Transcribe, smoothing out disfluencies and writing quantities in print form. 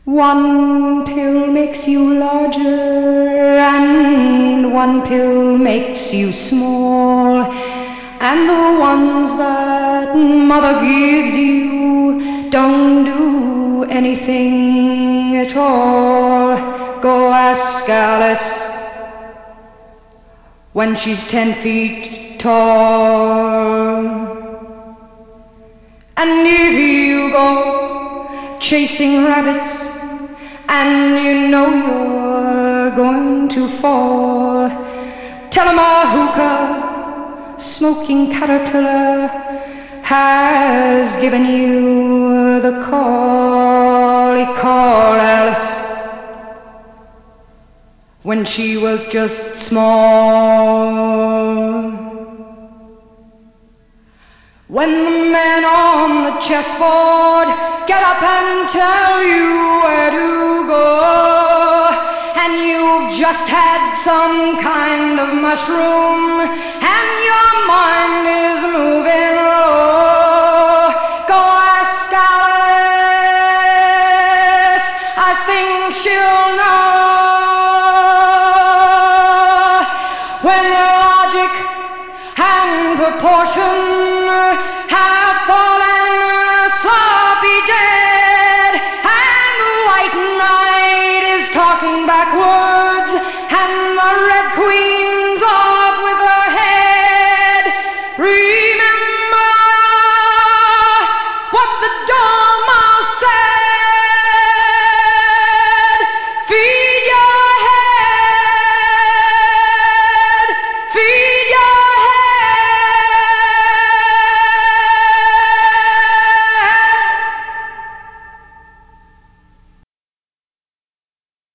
One pill makes you larger, and one pill makes you small, and the ones that mother gives you don't do anything at all. Go ask Alice when she's 10 feet tall. And if you go chasing rabbits and you know you're going to fall, tell 'em a hookah smoking caterpillar has given you the call. He called Alice when she was just small. When the men on the chessboard get up and tell you where to go, and you've just had some kind of mushroom, and your mind is moving